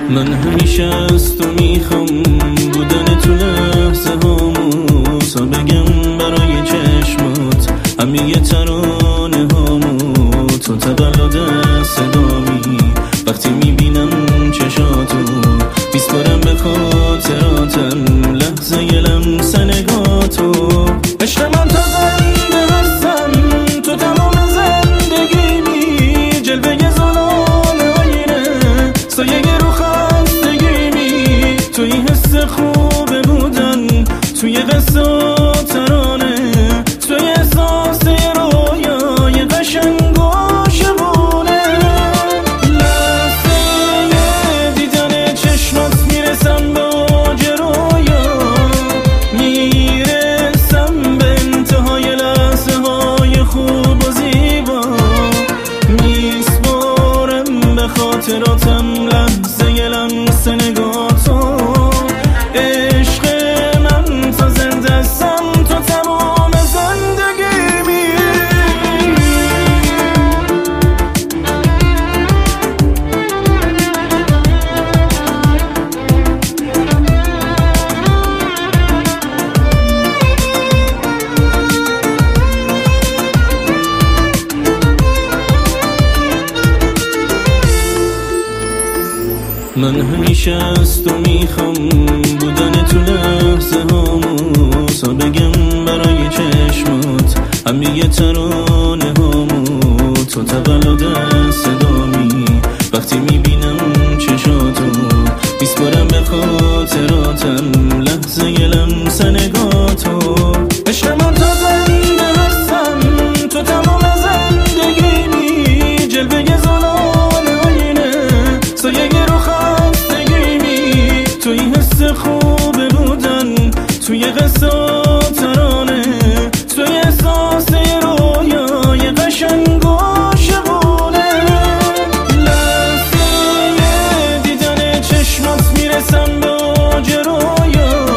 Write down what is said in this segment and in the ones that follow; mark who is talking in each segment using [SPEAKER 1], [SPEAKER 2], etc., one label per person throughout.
[SPEAKER 1] من همیشه از تو میخوام بودن تو لحظه هامو، تا بگم برای چشمات همه ترانه هامو. تو تولد صدامی وقتی میبینم چشاتو، میسپارم به خاطراتم لحظه لمس نگاتو. عشق من تا زنده هستم تو تمام زندگیمی، جلوه زلال آینه سایه رو خستگیمی. توی حس خوب بودن توی قصه و ترانه، توی احساس رویای قشنگ و شبونه. لحظه دیدن چشمات میرسم به اوج رویا، میرسم به انتهای لحظه های خوب و زیبا. میسپارم به خاطراتم لحظه لمس نگاتو. عشق من تا زنده هستم تو تمام زندگیمی. من همیشه از تو میخوام بودن تو لحظه هامو، تا بگم برای چشمات همه ترانه هامو. تو تولد صدامی وقتی میبینم چشاتو، میسپارم به خاطراتم لحظه لمس نگاتو. عشق من تا زنده هستم تو تمام زندگیمی، جلوه زلال آینه سایه رو خستگیمی. توی حس خوب بودن توی قصه و ترانه، توی احساس رویای قشنگ و شبونه. لحظه دیدن چشمات میرسم به اوج رویا،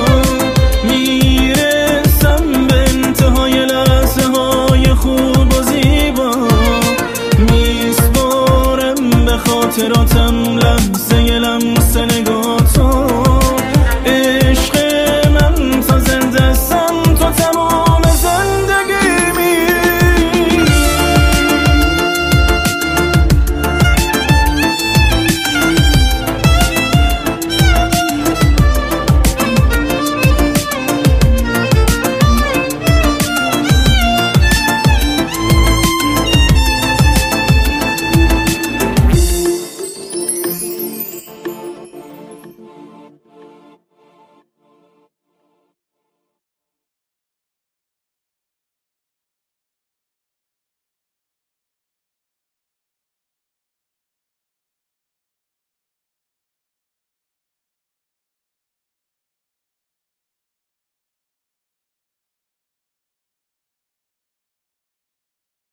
[SPEAKER 1] میرسم به انتهای لحظه های خوب و زیبا. میسپارم به خاطراتم لحظه